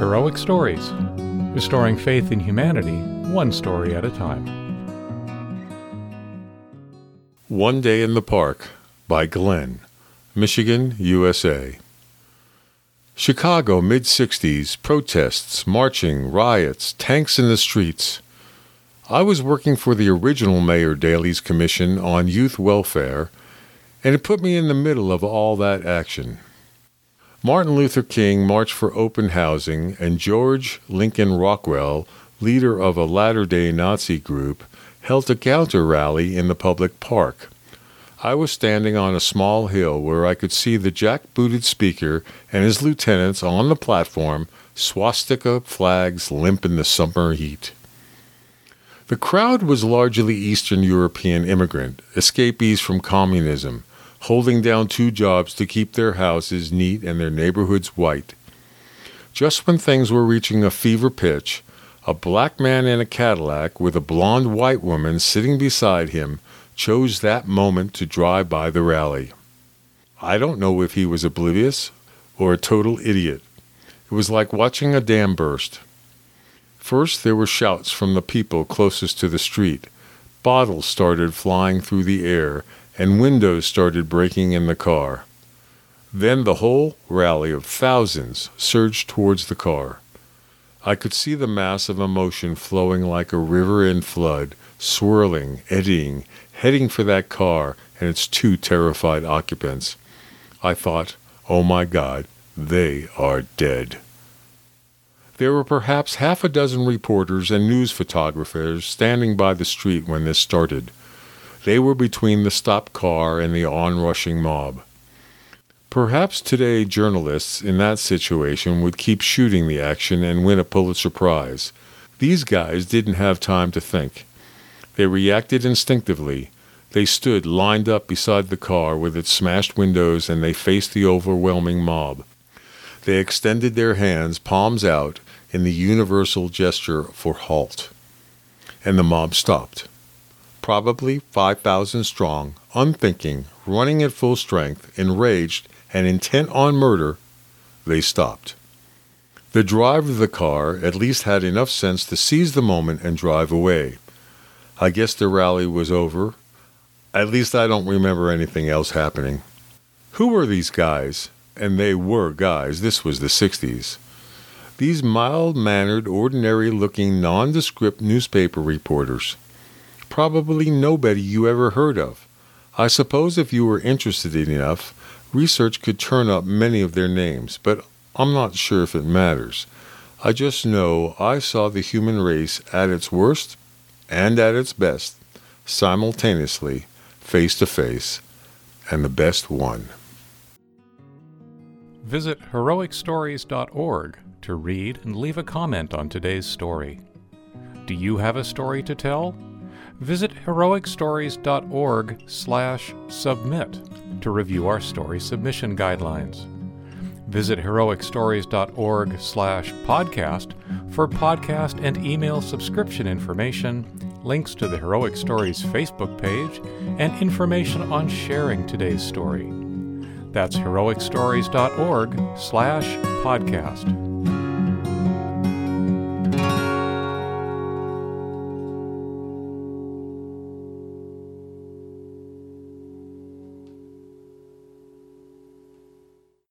Heroic Stories, restoring faith in humanity, one story at a time. One Day in the Park by Glenn, Michigan, USA. Chicago, mid-60s, protests, marching, riots, tanks in the streets. I was working for the original Mayor Daley's Commission on Youth Welfare, and it put me in the middle of all that action. Martin Luther King marched for open housing, and George Lincoln Rockwell, leader of a latter-day Nazi group, held a counter-rally in the public park. I was standing on a small hill where I could see the jack-booted speaker and his lieutenants on the platform, swastika flags limp in the summer heat. The crowd was largely Eastern European immigrant, escapees from communism, holding down two jobs to keep their houses neat and their neighborhoods white. Just when things were reaching a fever pitch, a black man in a Cadillac with a blonde white woman sitting beside him chose that moment to drive by the rally. I don't know if he was oblivious or a total idiot. It was like watching a dam burst. First, there were shouts from the people closest to the street. Bottles started flying through the air, and windows started breaking in the car. Then the whole rally of thousands surged towards the car. I could see the mass of emotion flowing like a river in flood, swirling, eddying, heading for that car and its two terrified occupants. I thought, oh my God, they are dead. There were perhaps half a dozen reporters and news photographers standing by the street when this started. They were between the stopped car and the onrushing mob. Perhaps today journalists in that situation would keep shooting the action and win a Pulitzer Prize. These guys didn't have time to think. They reacted instinctively. They stood lined up beside the car with its smashed windows, and they faced the overwhelming mob. They extended their hands, palms out, in the universal gesture for halt. And the mob stopped. Probably 5,000 strong, unthinking, running at full strength, enraged, and intent on murder, they stopped. The driver of the car at least had enough sense to seize the moment and drive away. I guess the rally was over. At least I don't remember anything else happening. Who were these guys? And they were guys. This was the 60s. These mild-mannered, ordinary-looking, nondescript newspaper reporters. Probably nobody you ever heard of. I suppose if you were interested enough, research could turn up many of their names, but I'm not sure if it matters. I just know I saw the human race at its worst and at its best, simultaneously, face to face, and the best won. Visit heroicstories.org to read and leave a comment on today's story. Do you have a story to tell? Visit heroicstories.org/submit to review our story submission guidelines. Visit heroicstories.org/podcast for podcast and email subscription information, links to the Heroic Stories Facebook page, and information on sharing today's story. That's heroicstories.org/podcast.